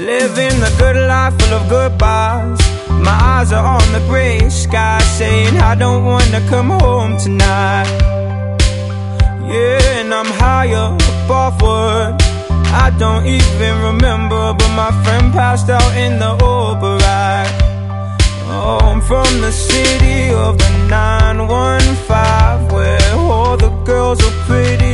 Living the good life full of goodbyes. My eyes are on the gray sky, saying I don't wanna come home tonight. Yeah, and I'm higher above what I don't even remember, but my friend passed out in the Uber ride. Oh, I'm from the city of the 915, where all the girls are pretty